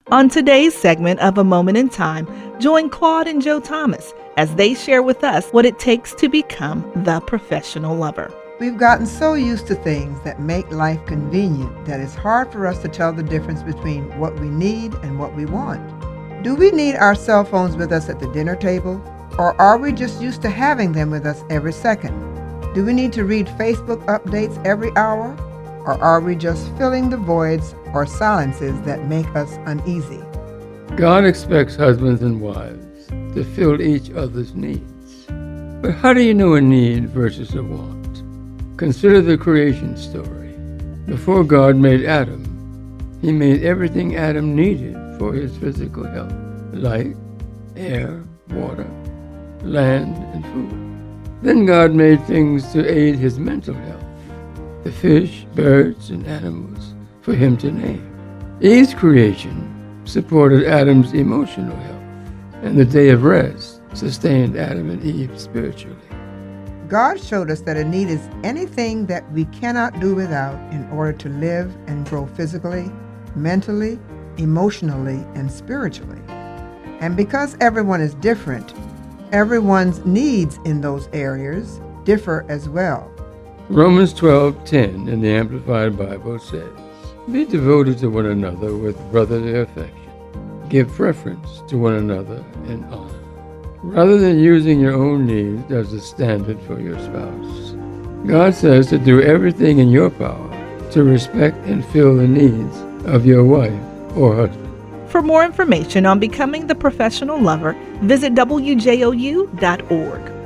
On today's segment of A Moment in Time, join Claude and Joe Thomas as they share with us what it takes to become the professional lover. We've gotten so used to things that make life convenient that it's hard for us to tell the difference between what we need and what we want. Do we need our cell phones with us at the dinner table? Or are we just used to having them with us every second? Do we need to read Facebook updates every hour? Or are we just filling the voids or silences that make us uneasy? God expects husbands and wives to fill each other's needs. But how do you know a need versus a want? Consider the creation story. Before God made Adam, He made everything Adam needed for his physical health: light, air, water, land, and food. Then God made things to aid his mental health: the fish, birds, and animals for him to name. Eve's creation supported Adam's emotional health, and the day of rest sustained Adam and Eve spiritually. God showed us that a need is anything that we cannot do without in order to live and grow physically, mentally, emotionally, and spiritually. And because everyone is different, everyone's needs in those areas differ as well. Romans 12:10 in the Amplified Bible says, "Be devoted to one another with brotherly affection. Give preference to one another in honor." Rather than using your own needs as a standard for your spouse, God says to do everything in your power to respect and fill the needs of your wife or husband. For more information on becoming the professional lover, visit WJOU.org.